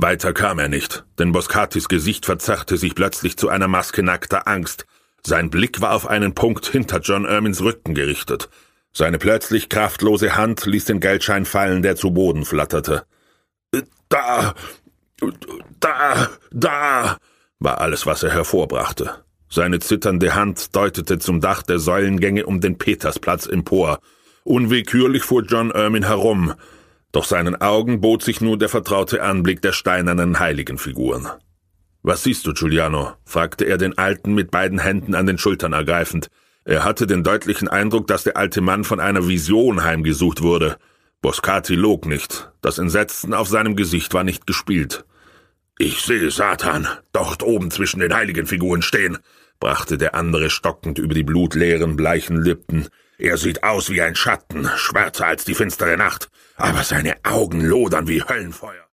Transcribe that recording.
Weiter kam er nicht, denn Boscatis Gesicht verzerrte sich plötzlich zu einer Maske nackter Angst. Sein Blick war auf einen Punkt hinter John Ermins Rücken gerichtet. Seine plötzlich kraftlose Hand ließ den Geldschein fallen, der zu Boden flatterte. Da, war alles, was er hervorbrachte. Seine zitternde Hand deutete zum Dach der Säulengänge um den Petersplatz empor. Unwillkürlich fuhr John Ermin herum, doch seinen Augen bot sich nur der vertraute Anblick der steinernen Heiligenfiguren. »Was siehst du, Giuliano?« fragte er den Alten mit beiden Händen an den Schultern ergreifend. Er hatte den deutlichen Eindruck, dass der alte Mann von einer Vision heimgesucht wurde. Boscati log nicht. Das Entsetzen auf seinem Gesicht war nicht gespielt. »Ich sehe Satan, dort oben zwischen den Heiligenfiguren stehen«, brachte der andere stockend über die blutleeren, bleichen Lippen. »Er sieht aus wie ein Schatten, schwärzer als die finstere Nacht, aber seine Augen lodern wie Höllenfeuer.«